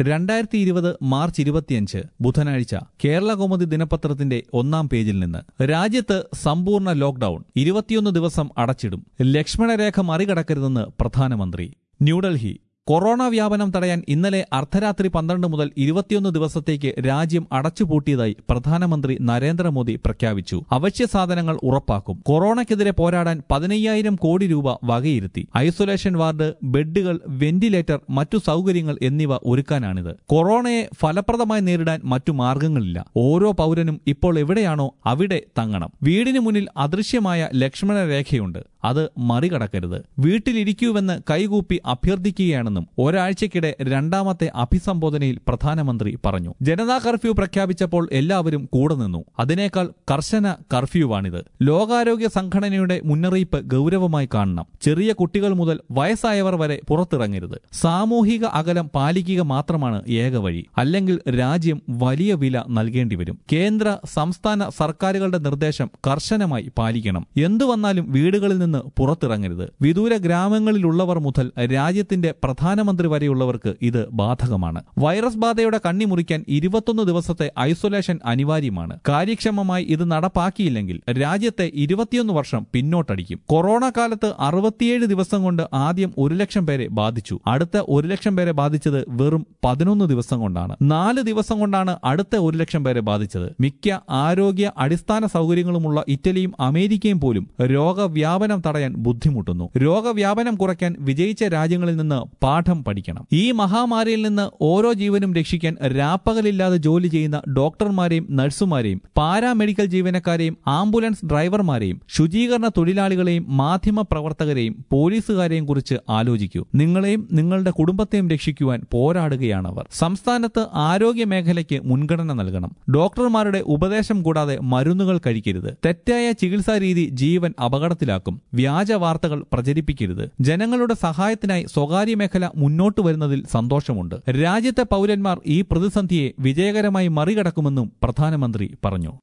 2020 March 25 ബുധനാഴ്ച കേരളകൗമുദി ദിനപത്രത്തിന്റെ ഒന്നാം പേജിൽ നിന്ന്. രാജ്യത്ത് സമ്പൂർണ്ണ ലോക്ഡൌൺ, 21 ദിവസം അടച്ചിടും. ലക്ഷ്മണരേഖ മറികടക്കരുതെന്ന് പ്രധാനമന്ത്രി. ന്യൂഡൽഹി. കൊറോണ വ്യാപനം തടയാൻ ഇന്നലെ അർദ്ധരാത്രി 12 മുതൽ 21 ദിവസത്തേക്ക് രാജ്യം അടച്ചുപൂട്ടിയതായി പ്രധാനമന്ത്രി നരേന്ദ്രമോദി പ്രഖ്യാപിച്ചു. അവശ്യ സാധനങ്ങൾ ഉറപ്പാക്കും. കൊറോണയ്ക്കെതിരെ പോരാടാൻ 15,000 കോടി രൂപ വകയിരുത്തി. ഐസൊലേഷൻ വാർഡ്, ബെഡുകൾ, വെന്റിലേറ്റർ, മറ്റു സൗകര്യങ്ങൾ എന്നിവ ഒരുക്കാനാണിത്. കൊറോണയെ ഫലപ്രദമായി നേരിടാൻ മറ്റു മാർഗങ്ങളില്ല. ഓരോ പൗരനും ഇപ്പോൾ എവിടെയാണോ അവിടെ തങ്ങണം. വീടിന് മുന്നിൽ അദൃശ്യമായ ലക്ഷ്മണരേഖയുണ്ട്. അത് മറികടക്കരുത്. വീട്ടിലിരിക്കൂവെന്ന് കൈകൂപ്പി അഭ്യർത്ഥിക്കുകയാണെന്നും ഒരാഴ്ചക്കിടെ രണ്ടാമത്തെ അഭിസംബോധനയിൽ പ്രധാനമന്ത്രി പറഞ്ഞു. ജനതാ കർഫ്യൂ പ്രഖ്യാപിച്ചപ്പോൾ എല്ലാവരും കൂടെ നിന്നു. അതിനേക്കാൾ കർശന കർഫ്യൂവാണിത്. ലോകാരോഗ്യ സംഘടനയുടെ മുന്നറിയിപ്പ് ഗൗരവമായി കാണണം. ചെറിയ കുട്ടികൾ മുതൽ വയസ്സായവർ വരെ പുറത്തിറങ്ങരുത്. സാമൂഹിക അകലം പാലിക്കുക മാത്രമാണ് ഏക വഴി. അല്ലെങ്കിൽ രാജ്യം വലിയ വില നൽകേണ്ടി വരും. കേന്ദ്ര സംസ്ഥാന സർക്കാരുകളുടെ നിർദ്ദേശം കർശനമായി പാലിക്കണം. എന്തു വന്നാലും വീടുകളിൽ നിന്ന് പുറത്തിറങ്ങരുത്. വിദൂര ഗ്രാമങ്ങളിലുള്ളവർ മുതൽ രാജ്യത്തിന്റെ പ്രധാനമന്ത്രി വരെയുള്ളവർക്ക് ഇത് ബാധകമാണ്. വൈറസ് ബാധയുടെ കണ്ണി മുറിക്കാൻ 21 ദിവസത്തെ ഐസൊലേഷൻ അനിവാര്യമാണ്. കാര്യക്ഷമമായി ഇത് നടപ്പാക്കിയില്ലെങ്കിൽ രാജ്യത്തെ 21 വർഷം പിന്നോട്ടടിക്കും. കൊറോണ കാലത്ത് 67 ദിവസം കൊണ്ട് ആദ്യം 1 ലക്ഷം പേരെ ബാധിച്ചു. അടുത്ത 1 ലക്ഷം പേരെ ബാധിച്ചത് വെറും 11 ദിവസം കൊണ്ടാണ്. 4 ദിവസം കൊണ്ടാണ് അടുത്ത 1 ലക്ഷം പേരെ ബാധിച്ചത്. മിക്ക ആരോഗ്യ അടിസ്ഥാന സൗകര്യങ്ങളുമുള്ള ഇറ്റലിയും അമേരിക്കയും പോലും രോഗവ്യാപനം തടയാൻ ബുദ്ധിമുട്ടുന്നു. രോഗവ്യാപനം കുറയ്ക്കാൻ വിജയിച്ച രാജ്യങ്ങളിൽ നിന്ന് പാഠം പഠിക്കണം. ഈ മഹാമാരിയിൽ നിന്ന് ഓരോ ജീവനും രക്ഷിക്കാൻ രാപ്പകലില്ലാതെ ജോലി ചെയ്യുന്ന ഡോക്ടർമാരെയും നഴ്സുമാരെയും പാരാമെഡിക്കൽ ജീവനക്കാരെയും ആംബുലൻസ് ഡ്രൈവർമാരെയും ശുചീകരണ തൊഴിലാളികളെയും മാധ്യമ പ്രവർത്തകരെയും പോലീസുകാരെയും കുറിച്ച് ആലോചിക്കൂ. നിങ്ങളെയും നിങ്ങളുടെ കുടുംബത്തെയും രക്ഷിക്കുവാൻ പോരാടുകയാണവർ. സംസ്ഥാനത്ത് ആരോഗ്യ മേഖലയ്ക്ക് മുൻഗണന നൽകണം. ഡോക്ടർമാരുടെ ഉപദേശം കൂടാതെ മരുന്നുകൾ കഴിക്കരുത്. തെറ്റായ ചികിത്സാ രീതി ജീവൻ അപകടത്തിലാക്കും. വ്യാജ വാർത്തകൾ പ്രചരിപ്പിക്കരുത്. ജനങ്ങളുടെ സഹായത്തിനായി സ്വകാര്യ മേഖല മുന്നോട്ട് വരുന്നതിൽ സന്തോഷമുണ്ട്. രാജ്യത്തെ പൗരന്മാർ ഈ പ്രതിസന്ധിയെ വിജയകരമായി മറികടക്കുമെന്നും പ്രധാനമന്ത്രി പറഞ്ഞു.